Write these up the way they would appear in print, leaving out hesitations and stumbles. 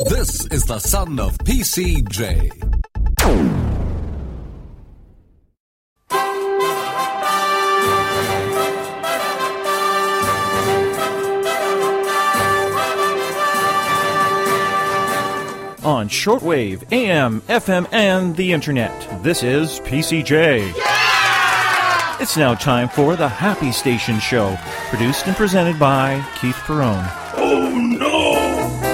This is the son of PCJ. On shortwave, AM, FM, and the internet, this is PCJ. Yeah! It's now time for the Happy Station Show, produced and presented by Keith Perrone. Oh no!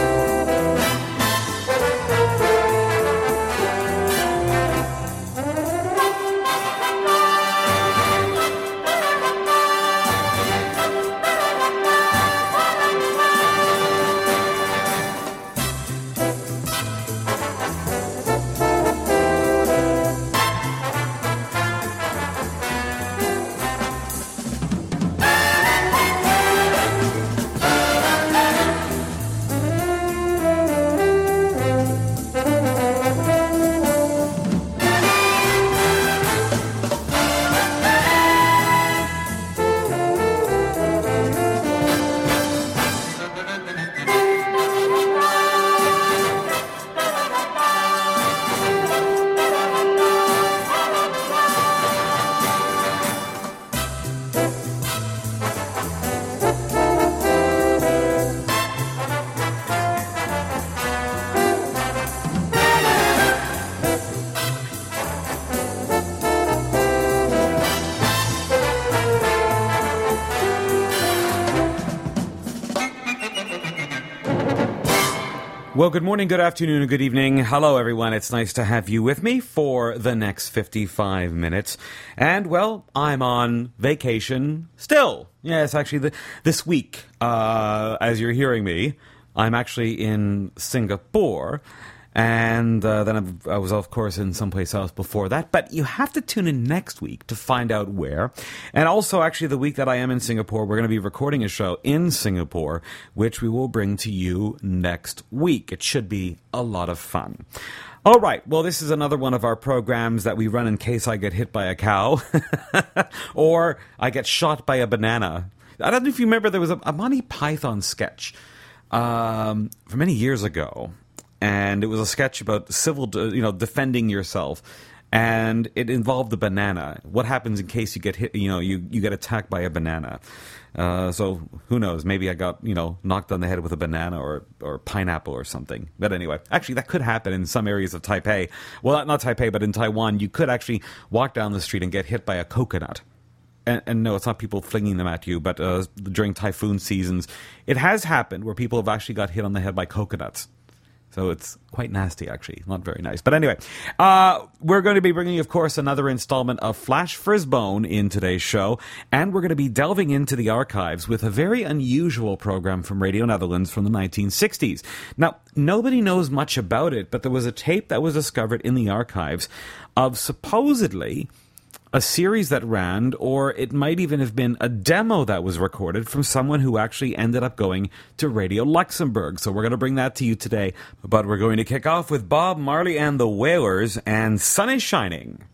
Well, good morning, good afternoon, and good evening. Hello, everyone. It's nice to have you with me for the next 55 minutes. And, well, I'm on vacation still. Yes, actually, this week, as you're hearing me, I'm actually in Singapore. And then I was, of course, in someplace else before that. But you have to tune in next week to find out where. And also, actually, the week that I am in Singapore, we're going to be recording a show in Singapore, which we will bring to you next week. It should be a lot of fun. All right. Well, this is another one of our programs that we run in case I get hit by a cow or I get shot by a banana. I don't know if you remember, there was a Monty Python sketch from many years ago. And it was a sketch about defending yourself. And it involved the banana. What happens in case you get hit, you get attacked by a banana. So who knows? Maybe I got, knocked on the head with a banana or pineapple or something. But anyway, actually that could happen in some areas of Taipei. Well, not Taipei, but in Taiwan, you could actually walk down the street and get hit by a coconut. And no, it's not people flinging them at you, but during typhoon seasons, it has happened where people have actually got hit on the head by coconuts. So it's quite nasty, actually. Not very nice. But anyway, we're going to be bringing, of course, another installment of Flash Frisbone in today's show. And we're going to be delving into the archives with a very unusual program from Radio Netherlands from the 1960s. Now, nobody knows much about it, but there was a tape that was discovered in the archives of supposedly a series that ran, or it might even have been a demo that was recorded from someone who actually ended up going to Radio Luxembourg. So we're going to bring that to you today. But we're going to kick off with Bob Marley and the Wailers and Sun is Shining.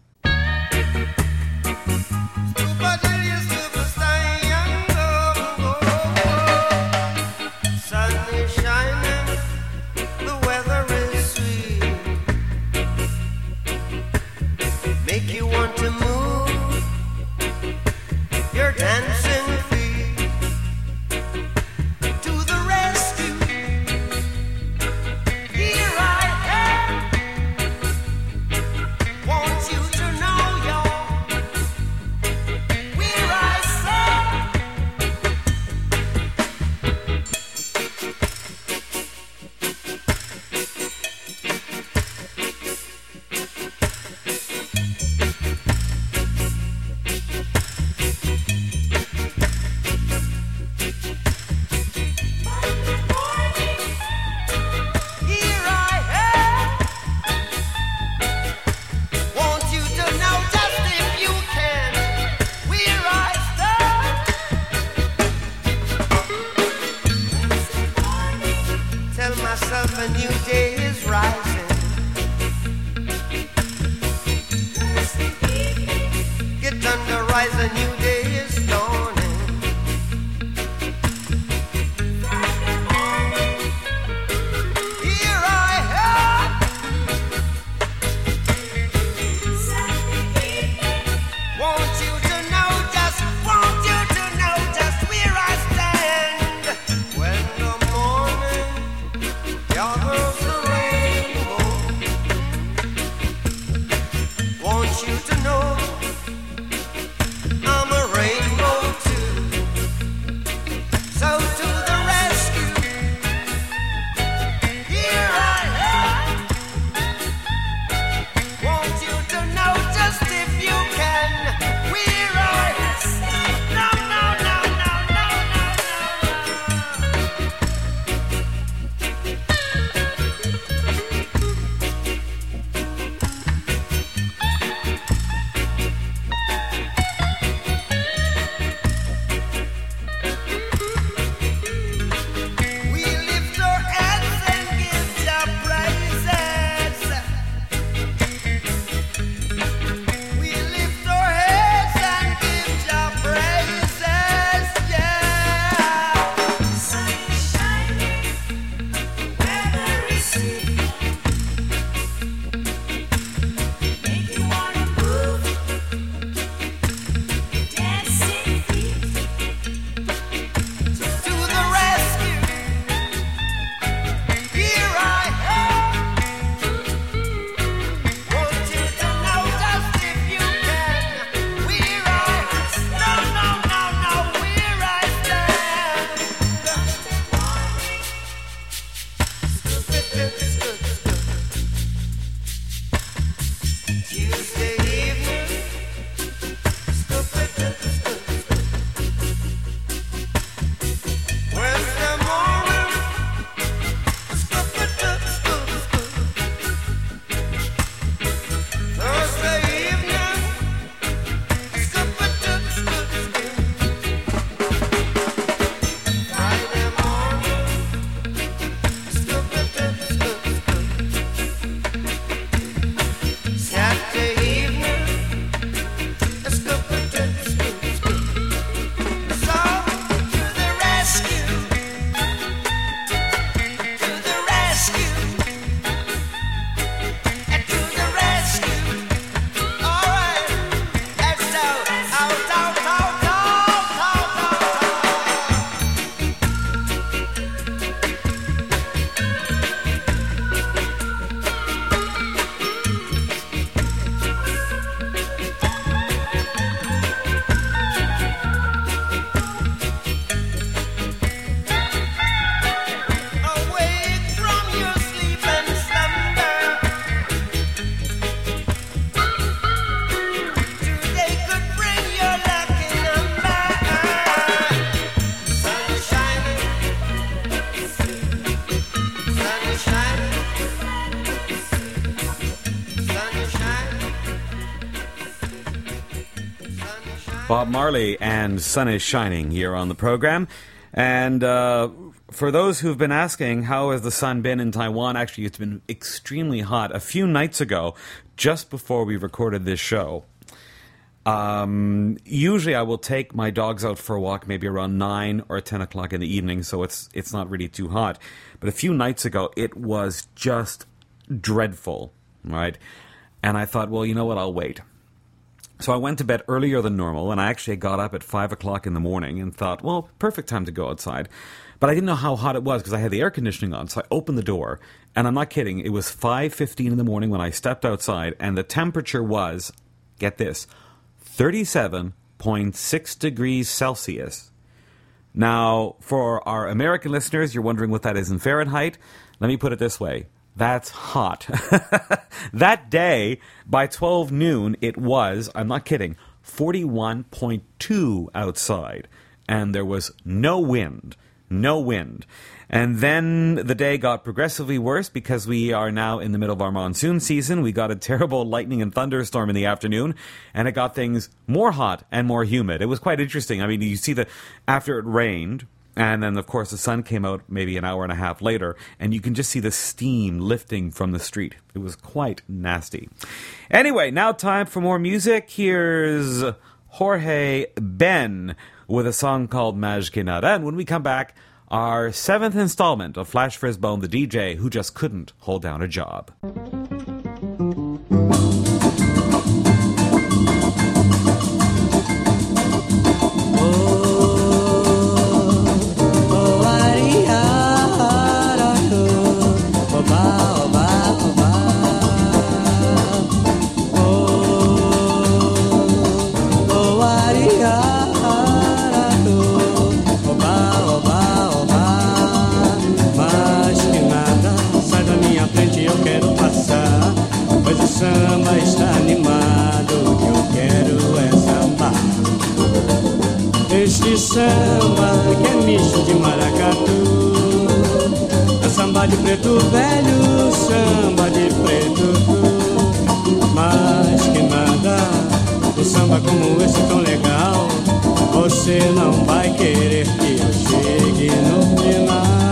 A new day is rising. Get under, rise, a new day is dawning. Here I Bob Marley and Sun is Shining here on the program. And for those who've been asking, how has the sun been in Taiwan? Actually, it's been extremely hot. A few nights ago, just before we recorded this show, usually I will take my dogs out for a walk maybe around 9 or 10 o'clock in the evening, so it's not really too hot. But a few nights ago, it was just dreadful, right? And I thought, well, you know what, I'll wait. So I went to bed earlier than normal, and I actually got up at 5 o'clock in the morning and thought, well, perfect time to go outside. But I didn't know how hot it was because I had the air conditioning on, so I opened the door, and I'm not kidding, it was 5:15 in the morning when I stepped outside, and the temperature was, get this, 37.6 degrees Celsius. Now, for our American listeners, you're wondering what that is in Fahrenheit. Let me put it this way. That's hot. That day, by 12 noon, it was, I'm not kidding, 41.2 outside. And there was no wind. No wind. And then the day got progressively worse because we are now in the middle of our monsoon season. We got a terrible lightning and thunderstorm in the afternoon, and it got things more hot and more humid. It was quite interesting. I mean, you see after it rained, and then, of course, the sun came out maybe an hour and a half later, and you can just see the steam lifting from the street. It was quite nasty. Anyway, now time for more music. Here's Jorge Ben with a song called Más que Nada. And when we come back, our 7th installment of Flash Frisbone, the DJ who just couldn't hold down a job. Samba está animado, o que eu quero é sambar. Este samba que é misto de maracatu, é samba de preto velho, samba de preto tu. Mas que nada, um samba como esse tão legal, você não vai querer que eu chegue no final.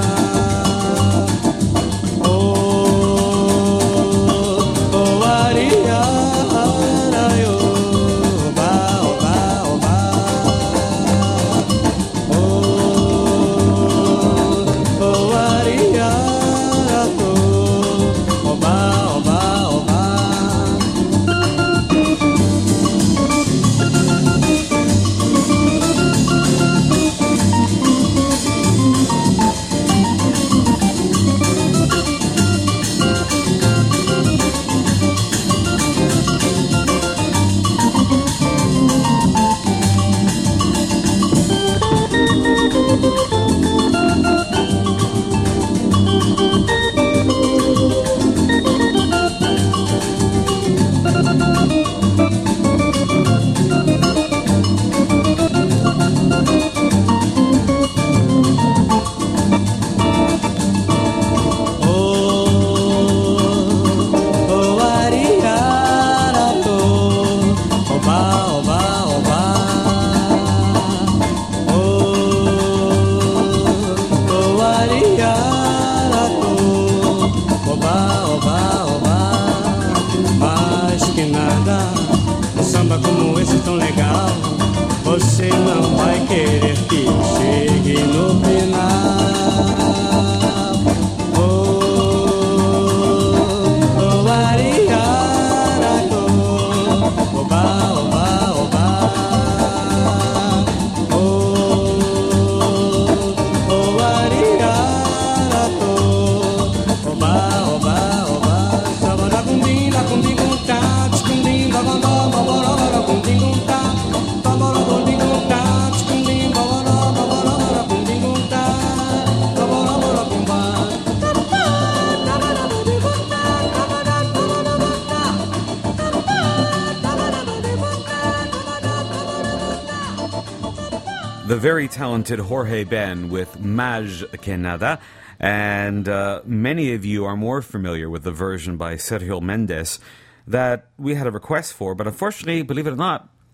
The very talented Jorge Ben with Más que Nada, and many of you are more familiar with the version by Sergio Mendes that we had a request for, but unfortunately, believe it or not,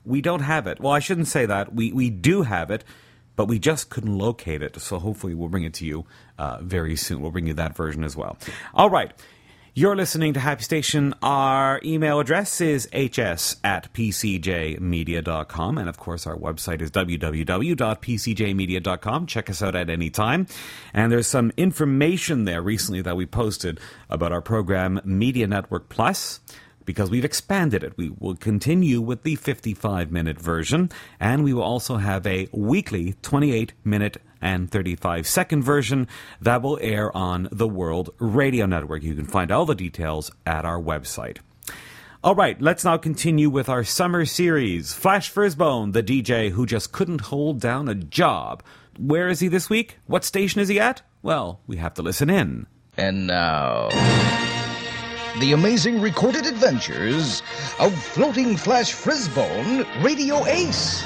we don't have it. Well, I shouldn't say that. We do have it, but we just couldn't locate it. So hopefully we'll bring it to you very soon. We'll bring you that version as well. All right. You're listening to Happy Station. Our email address is hs@pcjmedia.com. And, of course, our website is www.pcjmedia.com. Check us out at any time. And there's some information there recently that we posted about our program Media Network Plus, because we've expanded it. We will continue with the 55-minute version, and we will also have a weekly 28-minute and 35-second version that will air on the World Radio Network. You can find all the details at our website. All right, let's now continue with our summer series. Flash Frisbone, the DJ who just couldn't hold down a job. Where is he this week? What station is he at? Well, we have to listen in. And now, the amazing recorded adventures of Floating Flash Frisbone, Radio Ace.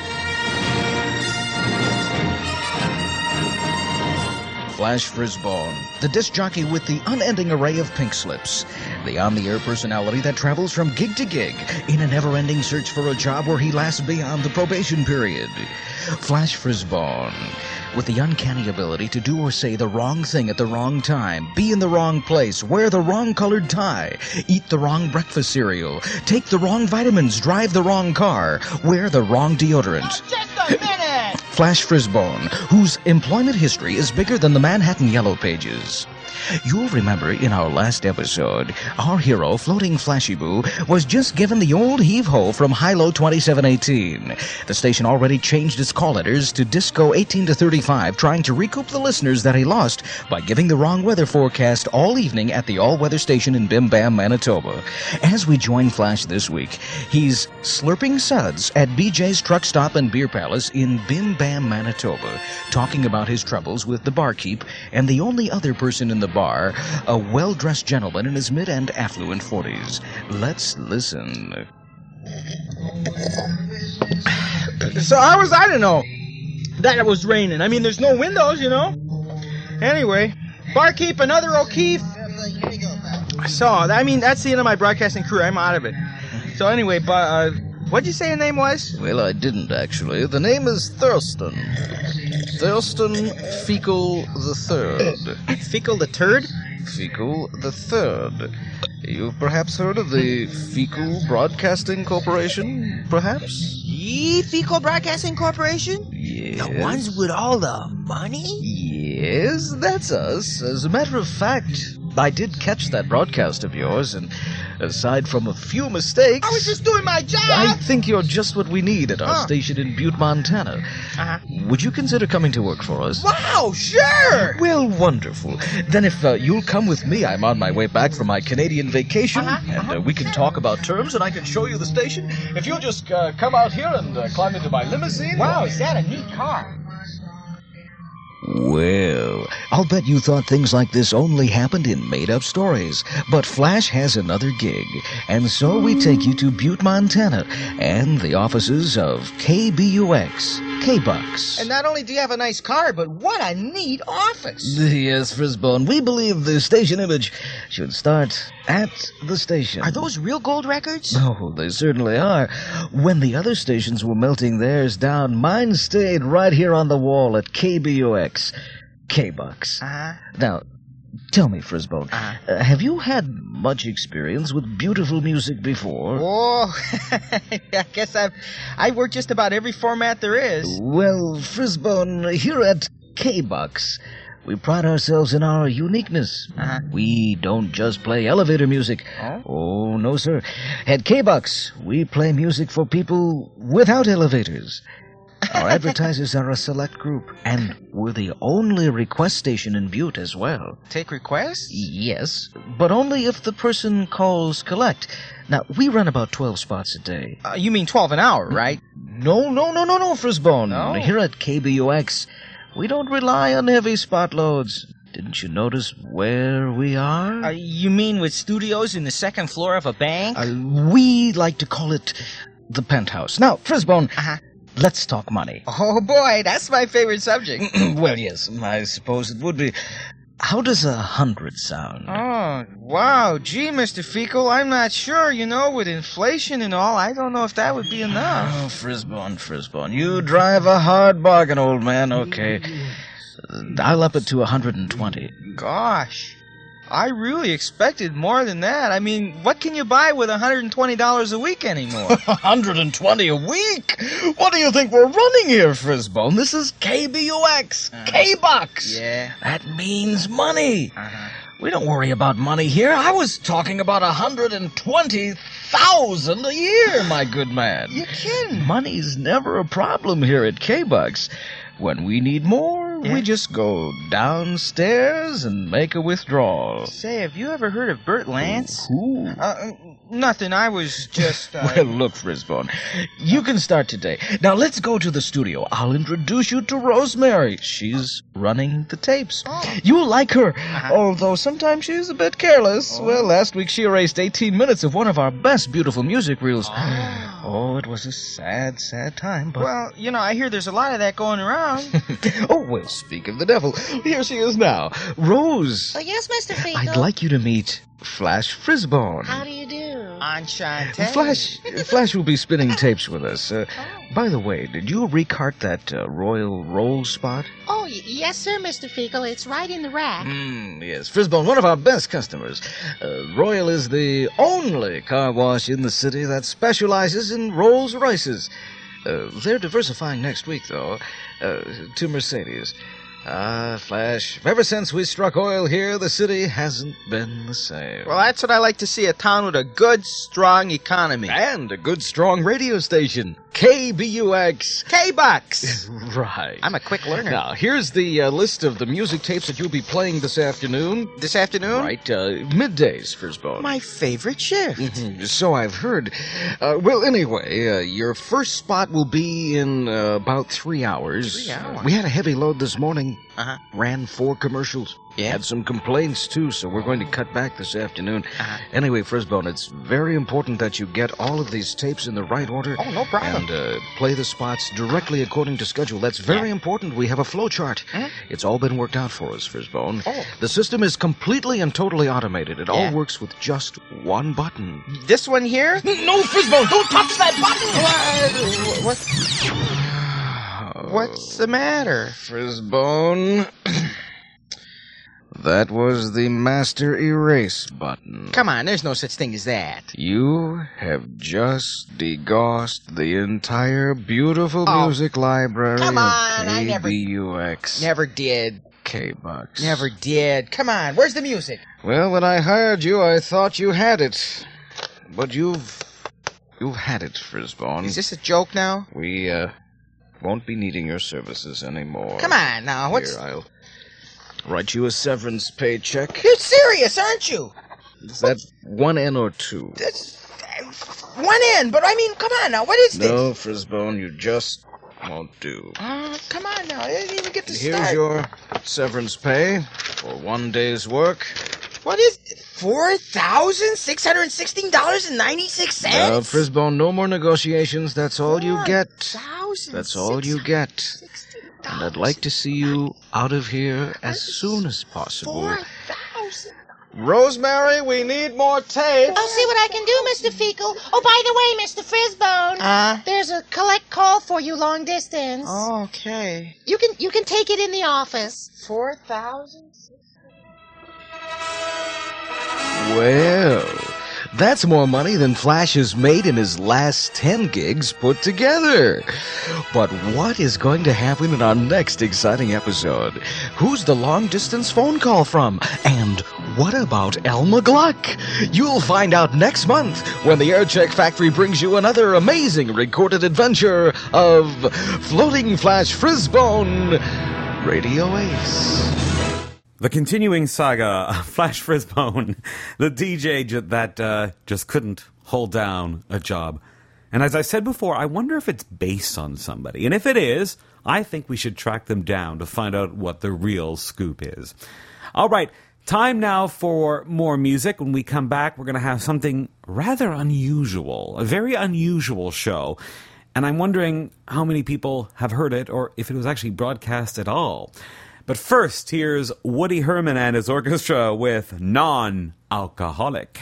Flash Frisbone, the disc jockey with the unending array of pink slips, the on-the-air personality that travels from gig to gig in a never-ending search for a job where he lasts beyond the probation period. Flash Frisbone, with the uncanny ability to do or say the wrong thing at the wrong time, be in the wrong place, wear the wrong colored tie, eat the wrong breakfast cereal, take the wrong vitamins, drive the wrong car, wear the wrong deodorant. Oh, just a minute! Flash Frisbone, whose employment history is bigger than the Manhattan Yellow Pages. You'll remember in our last episode, our hero, Floating Flashy Boo, was just given the old heave-ho from Hilo 2718. The station already changed its call letters to Disco 18 to 35, trying to recoup the listeners that he lost by giving the wrong weather forecast all evening at the all-weather station in Bim Bam, Manitoba. As we join Flash this week, he's slurping suds at BJ's Truck Stop and Beer Palace in Bim Bam, Manitoba, talking about his troubles with the barkeep and the only other person in the bar, a well-dressed gentleman in his mid and affluent 40s. Let's listen. So how was I to know that it was raining? I mean, there's no windows, you know? Anyway, barkeep, another O'Keefe. So, I mean, that's the end of my broadcasting career. I'm out of it. So anyway, but, what'd you say your name was? Well, I didn't, actually. The name is Thurston. Thurston Fecal the Third. Fecal the Turd? Fecal the Third. You've perhaps heard of the Fecal Broadcasting Corporation, perhaps? Ye Fecal Broadcasting Corporation? Yes. The ones with all the money? Yes, that's us. As a matter of fact, I did catch that broadcast of yours, and aside from a few mistakes, I was just doing my job! I think you're just what we need at our station in Butte, Montana. Uh-huh. Would you consider coming to work for us? Wow, sure! Well, wonderful. Then if you'll come with me, I'm on my way back from my Canadian vacation, and we can talk about terms, and I can show you the station. If you'll just come out here and climb into my limousine. Wow, is that a neat car? Well, I'll bet you thought things like this only happened in made-up stories. But Flash has another gig, and so we take you to Butte, Montana, and the offices of KBUX, K-Bucks. And not only do you have a nice car, but what a neat office! Yes, Frisbone, we believe the station image should start at the station. Are those real gold records? Oh, they certainly are. When the other stations were melting theirs down, mine stayed right here on the wall at KBUX. K-Bucks. Now, tell me, Frisbone, have you had much experience with beautiful music before? Oh, I guess I've worked just about every format there is. Well, Frisbone, here at K-Bucks, we pride ourselves in our uniqueness. We don't just play elevator music. Oh, no, sir. At K-Bucks, we play music for people without elevators. Our advertisers are a select group, and we're the only request station in Butte as well. Take requests? Yes, but only if the person calls collect. Now, we run about 12 spots a day. You mean 12 an hour, right? No, Frisbone. No? Here at KBUX, we don't rely on heavy spot loads. Didn't you notice where we are? You mean with studios in the second floor of a bank? We like to call it the penthouse. Now, Frisbone, let's talk money. Oh, boy, that's my favorite subject. Well, yes, I suppose it would be. how does 100 sound? Oh, wow. Gee, Mr. Fecal, I'm not sure. You know, with inflation and all, I don't know if that would be enough. Oh, Frisbone, you drive a hard bargain, old man. Okay. I'll up it to 120. Gosh, I really expected more than that. I mean, what can you buy with $120 a week anymore? 120 a week? What do you think we're running here, Frisbone? This is KBUX. K-Bucks. Yeah. That means money. We don't worry about money here. I was talking about 120,000 a year, my good man. You kidding? Money's never a problem here at K-Bucks. When we need more, we just go downstairs and make a withdrawal. Say, have you ever heard of Bert Lance? Who? Nothing. I was just... Well, look, Frisbone, you can start today. Now, let's go to the studio. I'll introduce you to Rosemary. She's running the tapes. Oh. You'll like her, although sometimes she's a bit careless. Oh. Well, last week she erased 18 minutes of one of our best beautiful music reels. Oh, it was a sad, sad time, but... Well, you know, I hear there's a lot of that going around. Oh, well, speak of the devil. Here she is now. Rose. Oh, yes, Mr. Fecal. I'd like you to meet Flash Frisbone. How do you do? Enchante. Flash will be spinning tapes with us. By the way, did you recart that Royal Roll spot? Oh, yes, sir, Mr. Fecal. It's right in the rack. Yes. Frisbone, one of our best customers. Royal is the only car wash in the city that specializes in Rolls Royces. They're diversifying next week, though, to Mercedes. Flash, ever since we struck oil here, the city hasn't been the same. Well, that's what I like to see, a town with a good, strong economy. And a good, strong radio station. KBUX. K-Bucks. Right. I'm a quick learner. Now, here's the list of the music tapes that you'll be playing this afternoon. This afternoon? Right, middays, Frisbone. My favorite shift. So I've heard. Well, anyway, your first spot will be in about 3 hours. 3 hours? We had a heavy load this morning. Ran 4 commercials. Yeah. Had some complaints, too, so we're going to cut back this afternoon. Anyway, Frisbone, it's very important that you get all of these tapes in the right order. Oh, no problem. And play the spots directly according to schedule. That's very important. We have a flow chart. It's all been worked out for us, Frisbone. Oh. The system is completely and totally automated. It all works with just one button. This one here? No, Frisbone, don't touch that button! What's the matter? Frisbone. That was the master erase button. Come on, there's no such thing as that. You have just degaussed the entire beautiful music library come on, of I never- KBUX. Never did. K-Bucks. Never did. Come on, where's the music? Well, when I hired you, I thought you had it. But you've had it, Frisbone. Is this a joke now? We, won't be needing your services anymore. Come on now, what's... Here, I'll write you a severance paycheck. You're serious, aren't you? Is that 1 N or 2? That's... 1 N, but I mean, come on now, what is this? No, Frisbone, you just won't do. Come on now, I didn't even get to Here's start. your severance pay for 1 day's work. What is... $4,616.96? Now, Frisbone, no more negotiations. That's all you get. That's all you get. And I'd like to see you out of here as soon as possible. 4,000. Rosemary, we need more tape. I'll see what I can do, Mr. Fecal. Oh, by the way, Mr. Frisbone, there's a collect call for you long distance. Okay. You can take it in the office. 4,000? Well, that's more money than Flash has made in his last 10 gigs put together. But what is going to happen in our next exciting episode? Who's the long-distance phone call from? And what about Elma Gluck? You'll find out next month when the Aircheck Factory brings you another amazing recorded adventure of Floating Flash Frisbone Radio Ace. The continuing saga of Flash Frisbone, the DJ that just couldn't hold down a job. And as I said before, I wonder if it's based on somebody. And if it is, I think we should track them down to find out what the real scoop is. All right, time now for more music. When we come back, we're going to have something rather unusual, a very unusual show. And I'm wondering how many people have heard it or if it was actually broadcast at all. But first, here's Woody Herman and his orchestra with Non-Alcoholic.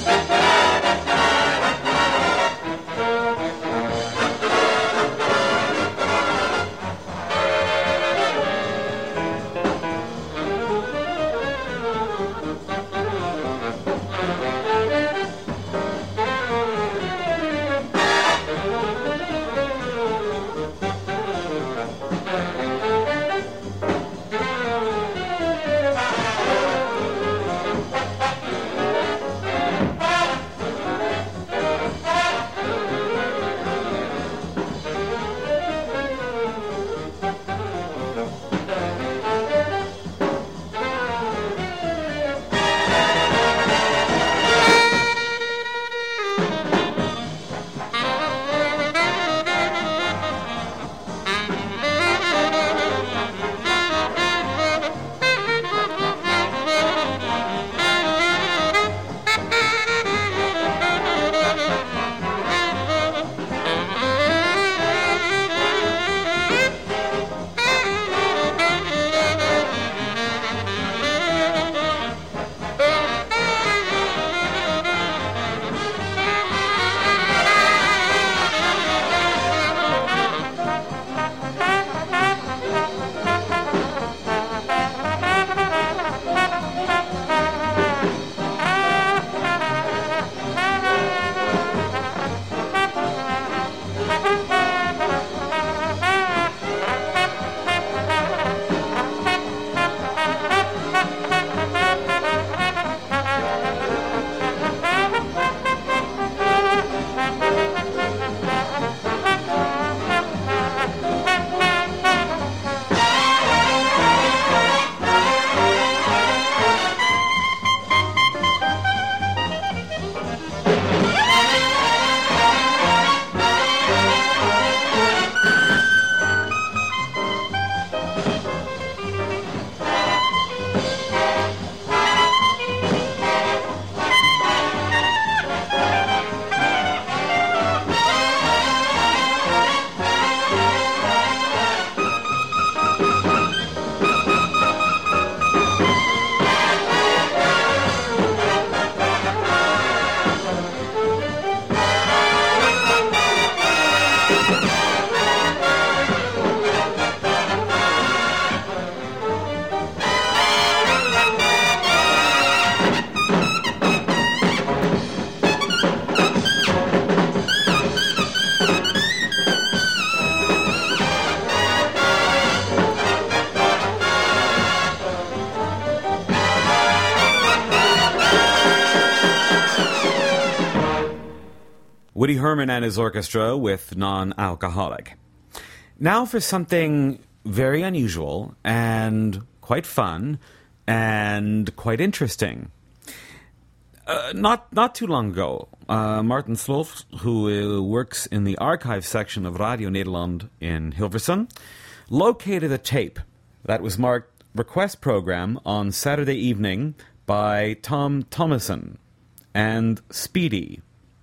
Woody Herman and his orchestra with Non-Alcoholic. Now for something very unusual and quite fun and quite interesting. Not too long ago, Martin Slof, who works in the archive section of Radio Nederland in Hilversum, located a tape that was marked Request Program on Saturday evening by Tom Thomason and Speedy.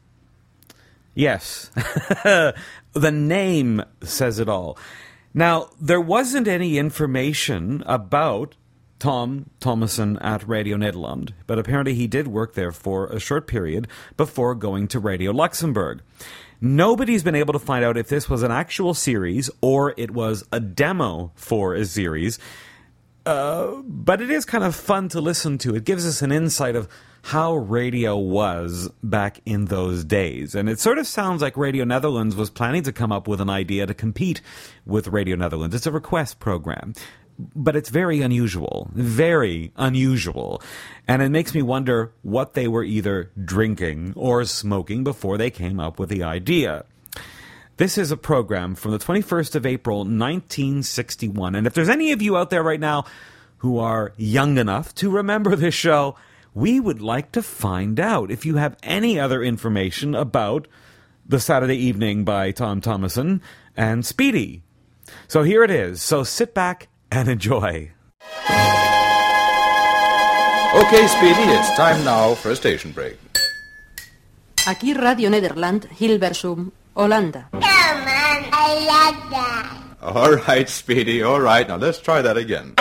Yes, the name says it all. Now, there wasn't any information about Tom Thomason at Radio Nederland, but apparently he did work there for a short period before going to Radio Luxembourg. Nobody's been able to find out if this was an actual series or it was a demo for a series, but it is kind of fun to listen to. It gives us an insight of how radio was back in those days. And it sort of sounds like Radio Netherlands was planning to come up with an idea to compete with Radio Netherlands. It's a request program. But it's very unusual. And it makes me wonder what they were either drinking or smoking before they came up with the idea. This is a program from the 21st of April, 1961. And if there's any of you out there right now who are young enough to remember this show, we would like to find out if you have any other information about The Saturday Evening by Tom Thomason and Speedy. So here it is. So sit back and enjoy. Okay, Speedy, it's time now for a station break. Aquí Radio Nederland, Hilversum, Holanda. Come on, I like that. All right, Speedy, all right. Now let's try that again.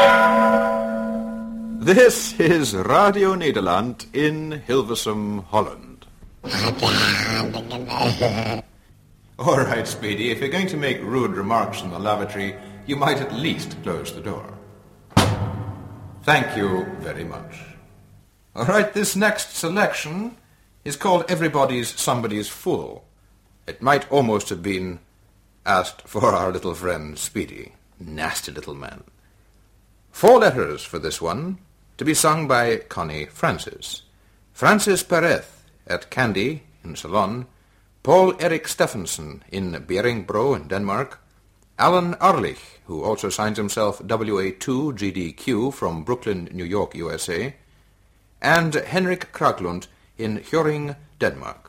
This is Radio Nederland in Hilversum, Holland. All right, Speedy, if you're going to make rude remarks in the lavatory, you might at least close the door. Thank you very much. All right, this next selection is called Everybody's Somebody's Fool. It might almost have been asked for our little friend Speedy. Nasty little man. 4 letters for this one, to be sung by Connie Francis. Francis Perez at Candy in Ceylon, Paul Erik Steffensen in Bjerringbro in Denmark, Alan Arlich, who also signs himself WA2GDQ from Brooklyn, New York, USA, and Henrik Kraklund in Hjørring, Denmark.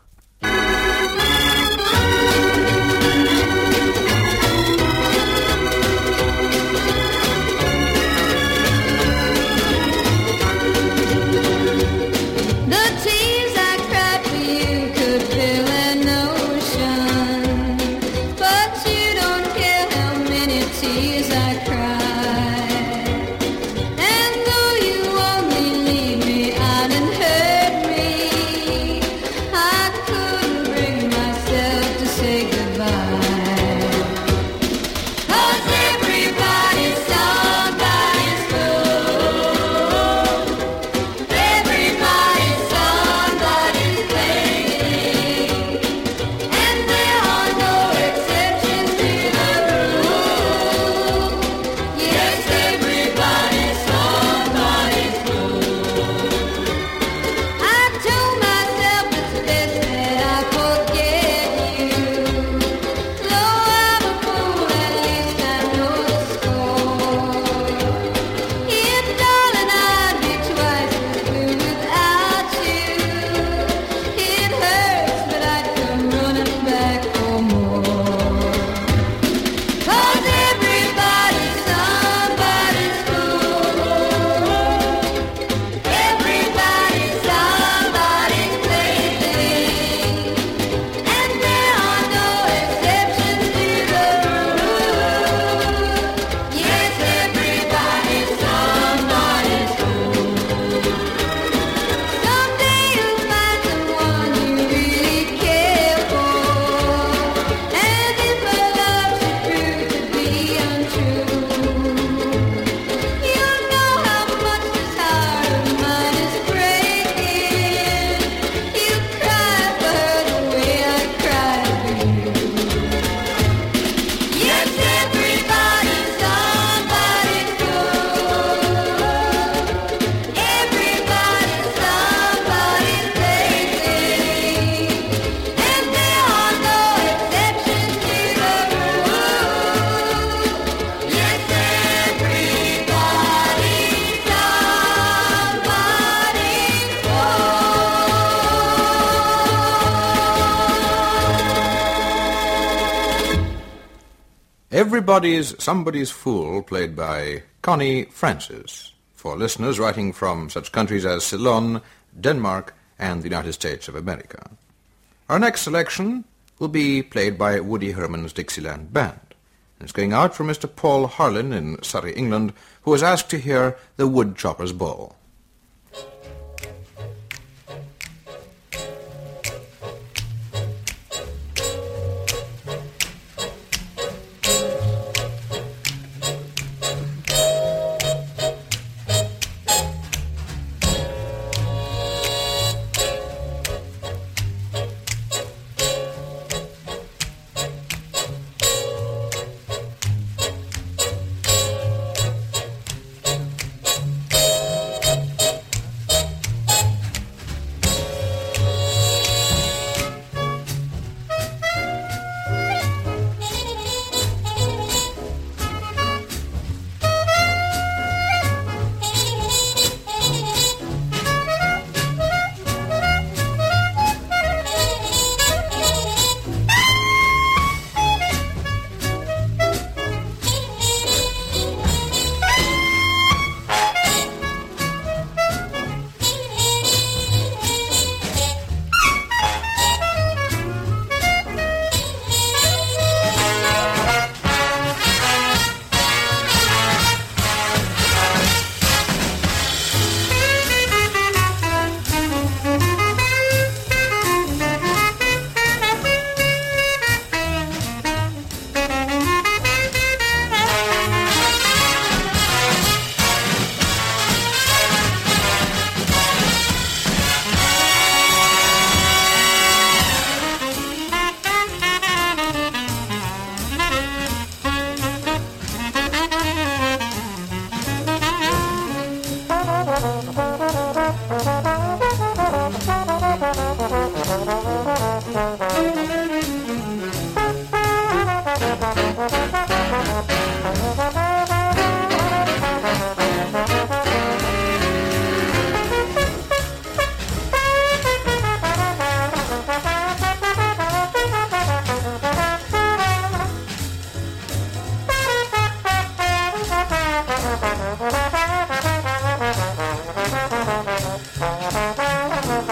Everybody's Somebody's Fool, played by Connie Francis, for listeners writing from such countries as Ceylon, Denmark, and the United States of America. Our next selection will be played by Woody Herman's Dixieland Band. It's going out from Mr. Paul Harlan in Surrey, England, who was asked to hear The Woodchopper's Ball.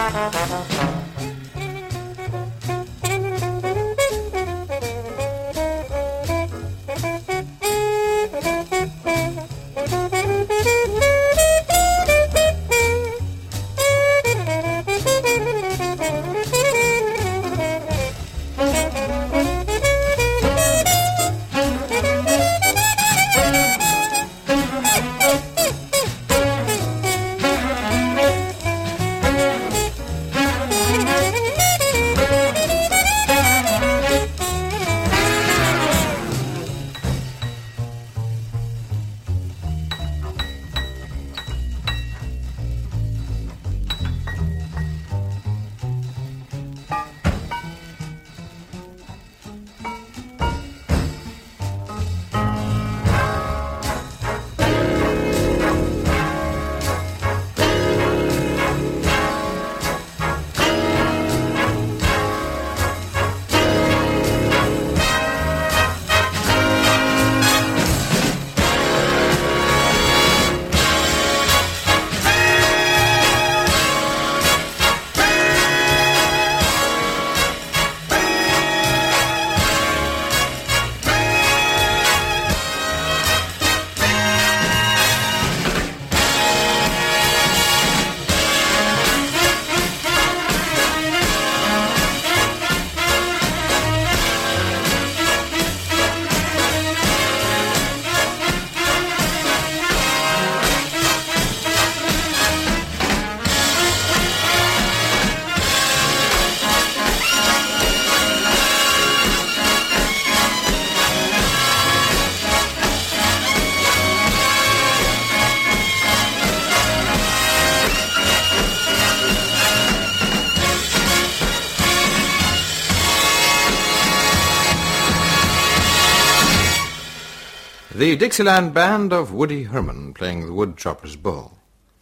The Dixieland Band of Woody Herman playing the Woodchopper's Bow.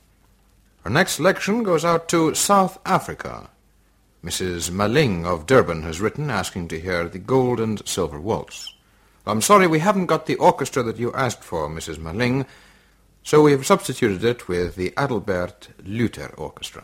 Our next selection goes out to South Africa. Mrs. Maling of Durban has written asking to hear the Gold and Silver Waltz. I'm sorry we haven't got the orchestra that you asked for, Mrs. Maling, so we have substituted it with the Adalbert Luther Orchestra.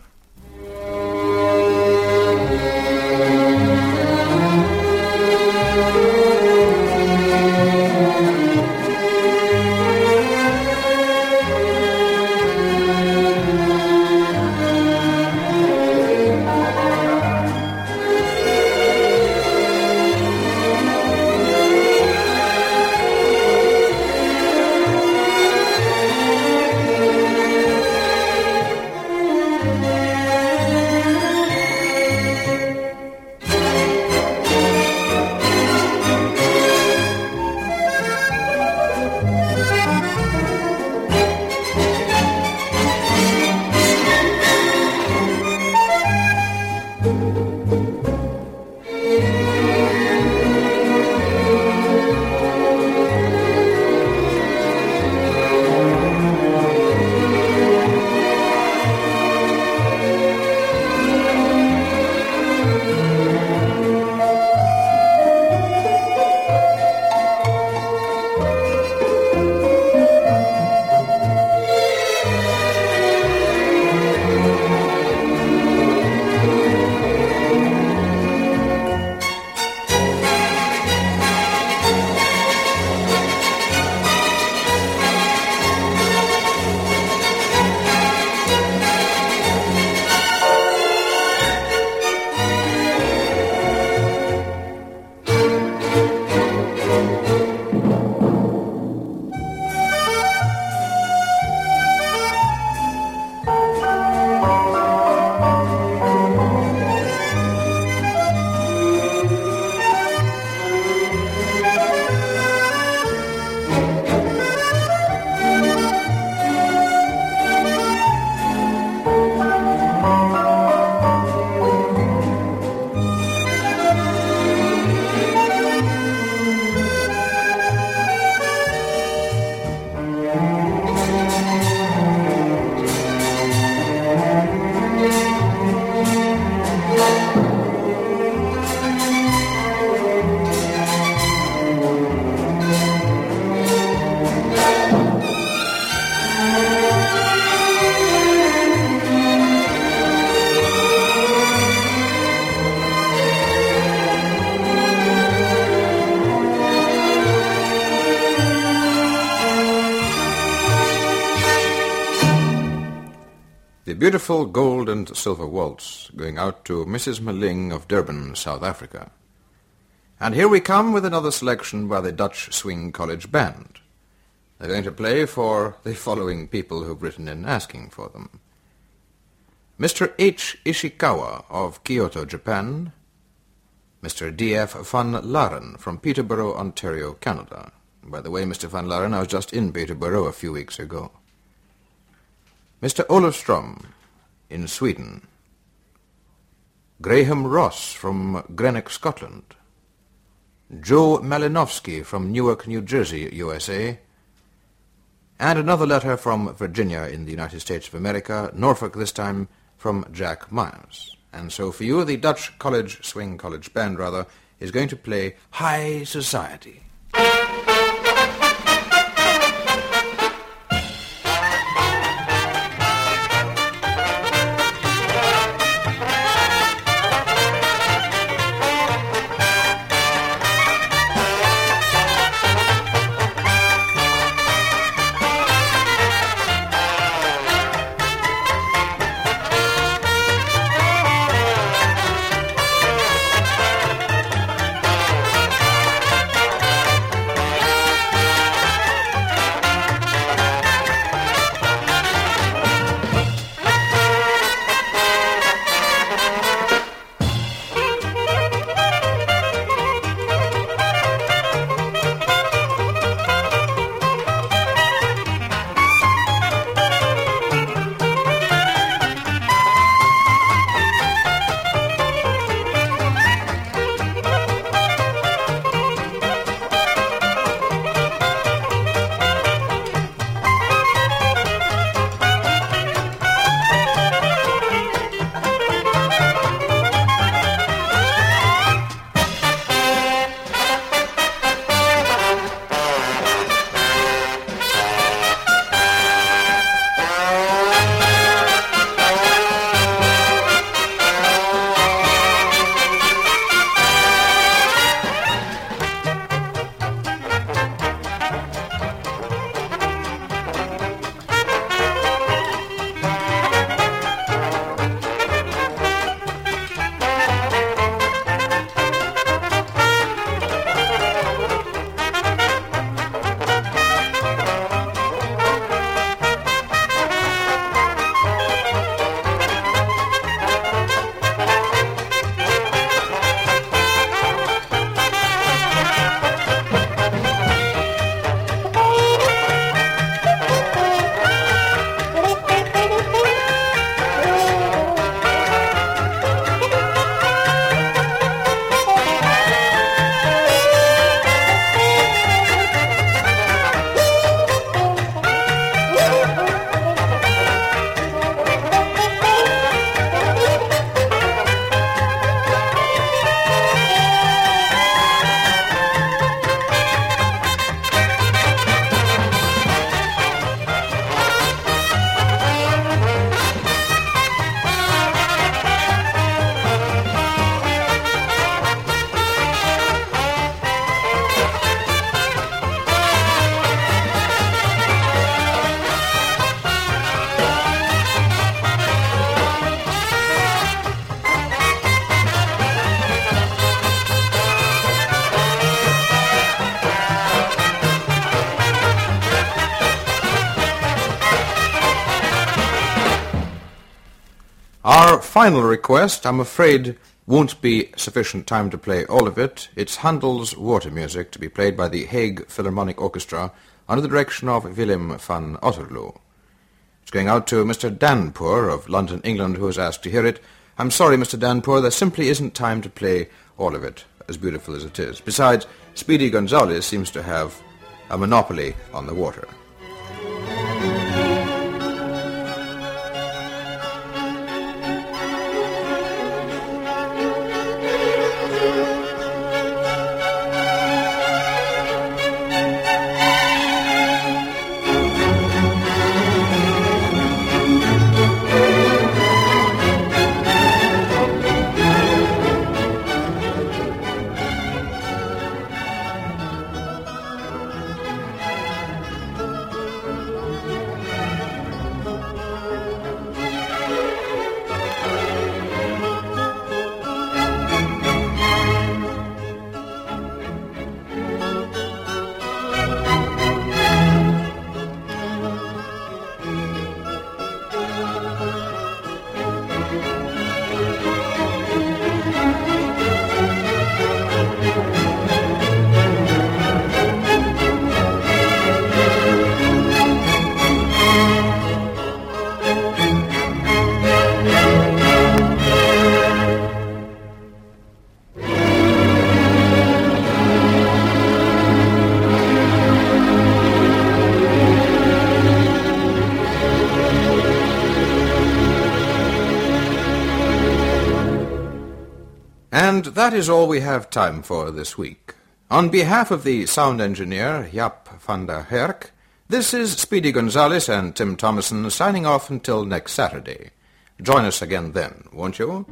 beautiful gold and silver waltz going out to Mrs. Maling of Durban, South Africa. And here we come with another selection by the Dutch Swing College Band. They're going to play for the following people who've written in asking for them. Mr. H. Ishikawa of Kyoto, Japan. Mr. D.F. van Laren from Peterborough, Ontario, Canada. By the way, Mr. van Laren, I was just in Peterborough a few weeks ago. Mr. Olofström in Sweden. Graham Ross from Greenock, Scotland. Joe Malinowski from Newark, New Jersey, USA. And another letter from Virginia in the United States of America, Norfolk this time, from Jack Myers. And so for you, the Dutch Swing College Band, is going to play High Society. Our final request, I'm afraid, won't be sufficient time to play all of it. It's Handel's Water Music, to be played by the Hague Philharmonic Orchestra under the direction of Willem van Otterloo. It's going out to Mr. Danpoor of London, England, who has asked to hear it. I'm sorry, Mr. Danpoor, there simply isn't time to play all of it, as beautiful as it is. Besides, Speedy Gonzales seems to have a monopoly on the water. And that is all we have time for this week. On behalf of the sound engineer, Jaap van der Herk, this is Speedy Gonzales and Tim Thomason signing off until next Saturday. Join us again then, won't you?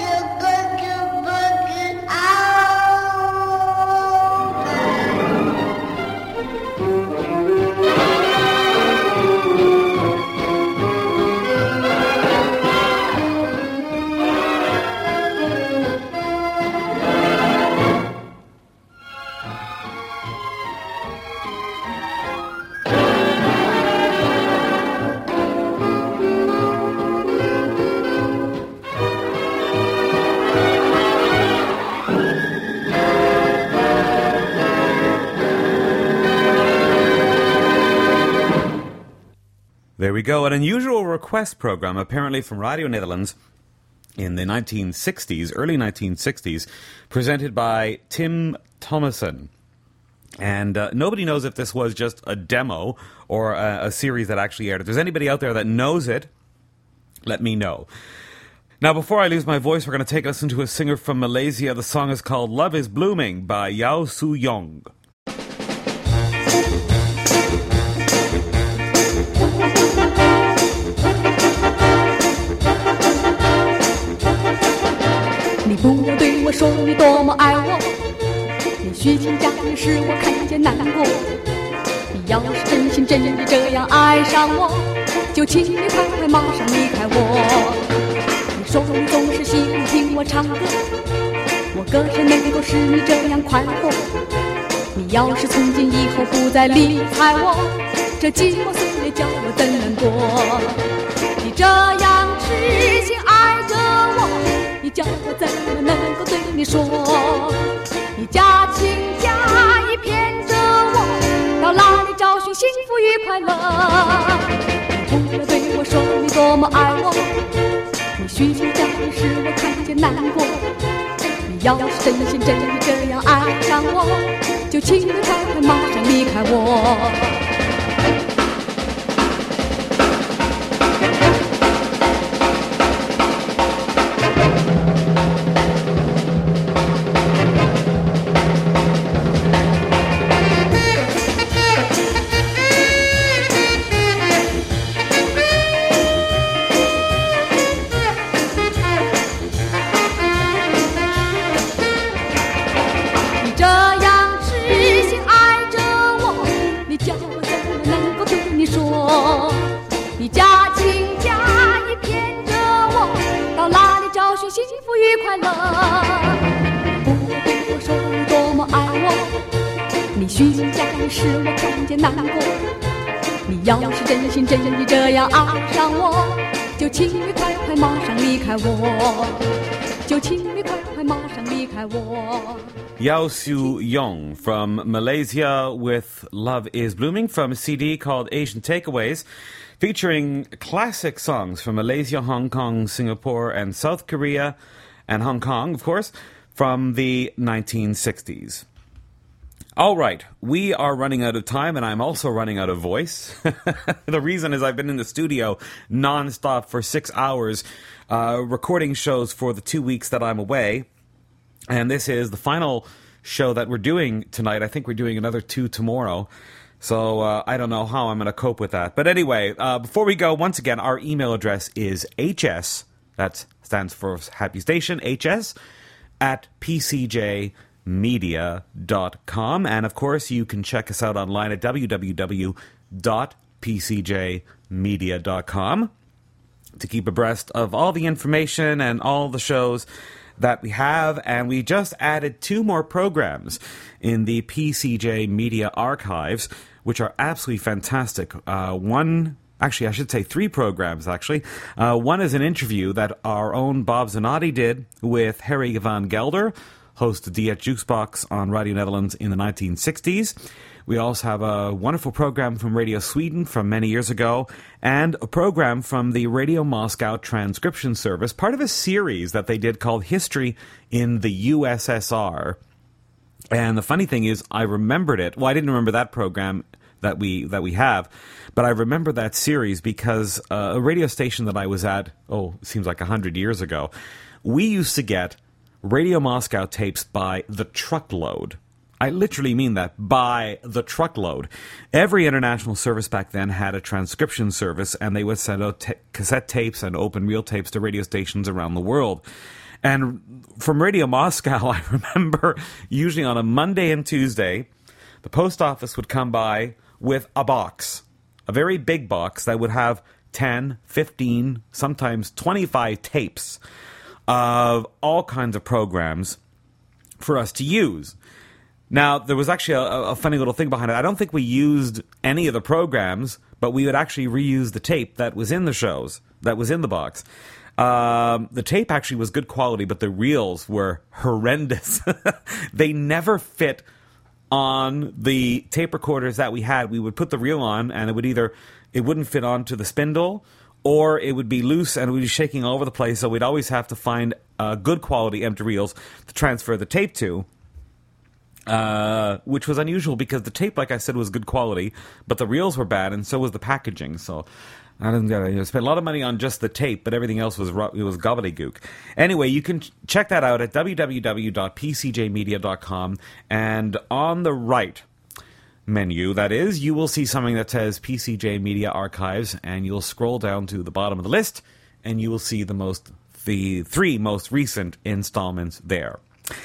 There we go, an unusual request program, apparently from Radio Netherlands in the 1960s, early 1960s, presented by Tim Thomason. And nobody knows if this was just a demo or a series that actually aired. If there's anybody out there that knows it, let me know. Now, before I lose my voice, we're going to take us into a singer from Malaysia. The song is called Love is Blooming by Yao Su Yong. 你不要对我说你多么爱我，你虚情假意使我看见难过。你要是真心真意这样爱上我，就请你快快马上离开我。你说你总是喜欢听我唱歌，我歌声能够使你这样快活。你要是从今以后不再离开我，这寂寞岁月叫我怎难过？你这样痴心爱着我，你叫我怎么能够对你说？你假情假意骗着我，到哪里找寻幸福与快乐？你不要对我说你多么爱我，你虚情假意使我看见难过。你要是真心真意这样爱上我，就请你快快马上离开我。幸福与快乐，不要对我说你多么爱我，你虚情假意使我看见难过。你要是真心真意这样爱上我，就请你快快马上离开我，就请你快快马上离开我。 Yao Su Yong from Malaysia with Love is Blooming from a CD called Asian Takeaways, featuring classic songs from Malaysia, Hong Kong, Singapore, and South Korea, and Hong Kong, of course, from the 1960s. All right, we are running out of time, and I'm also running out of voice. The reason is I've been in the studio nonstop for 6 hours, recording shows for the 2 weeks that I'm away, and this is the final show that we're doing tonight. I think we're doing another 2 tomorrow. So I don't know how I'm going to cope with that. But anyway, before we go, once again, our email address is HS, that stands for Happy Station, HS, at pcjmedia.com. And of course, you can check us out online at www.pcjmedia.com to keep abreast of all the information and all the shows that we have. And we just added 2 more programs in the PCJ Media archives, which are absolutely fantastic. One, actually, I should say 3 programs, actually. One is an interview that our own Bob Zanotti did with Harry van Gelder, host of DH Jukebox on Radio Netherlands in the 1960s. We also have a wonderful program from Radio Sweden from many years ago, and a program from the Radio Moscow Transcription Service, part of a series that they did called History in the USSR. And the funny thing is, I remembered it. Well, I didn't remember that program that we have, but I remember that series because a radio station that I was at, it seems like 100 years ago, we used to get Radio Moscow tapes by the truckload. I literally mean that, by the truckload. Every international service back then had a transcription service, and they would send out cassette tapes and open reel tapes to radio stations around the world. And from Radio Moscow, I remember usually on a Monday and Tuesday, the post office would come by with a box, a very big box that would have 10, 15, sometimes 25 tapes of all kinds of programs for us to use. Now, there was actually a funny little thing behind it. I don't think we used any of the programs, but we would actually reuse the tape that was in the shows, that was in the box. The tape actually was good quality, but the reels were horrendous. They never fit on the tape recorders that we had. We would put the reel on, and it wouldn't fit onto the spindle, or it would be loose and it would be shaking all over the place, so we'd always have to find good quality empty reels to transfer the tape to. Which was unusual because the tape, like I said, was good quality, but the reels were bad, and so was the packaging. So I didn't spend a lot of money on just the tape, but everything else was gobbledygook. Anyway, you can check that out at www.pcjmedia.com, and on the right menu, that is, you will see something that says PCJ Media Archives, and you'll scroll down to the bottom of the list, and you will see the 3 most recent installments there.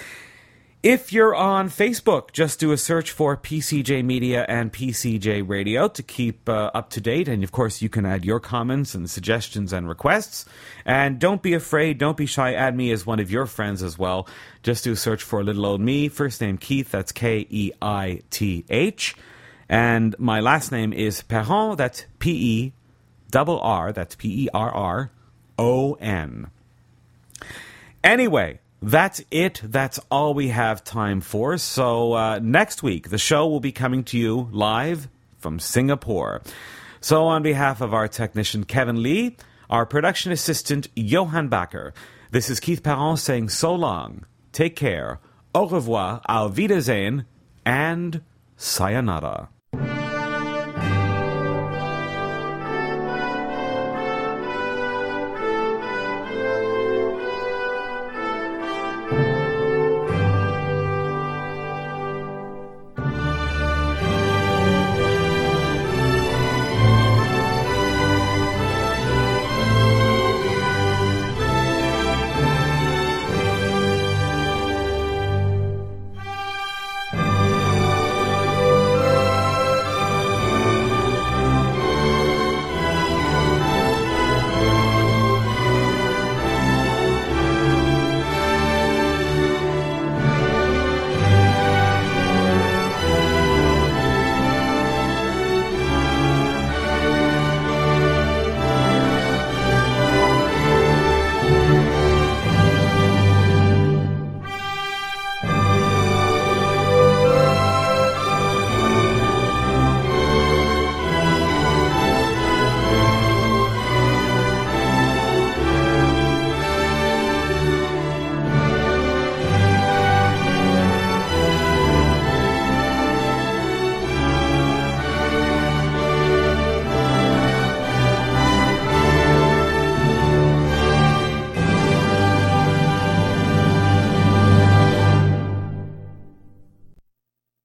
If you're on Facebook, just do a search for PCJ Media and PCJ Radio to keep up to date. And, of course, you can add your comments and suggestions and requests. And don't be afraid, don't be shy, add me as one of your friends as well. Just do a search for Little Old Me. First name Keith, that's Keith. And my last name is Perron, that's P-E-R-R, that's P-E-R-R-O-N. Anyway, that's it. That's all we have time for. So next week, the show will be coming to you live from Singapore. So on behalf of our technician, Kevin Lee, our production assistant, Johan Backer, this is Keith Perron saying so long, take care, au revoir, auf Wiedersehen, and sayonara.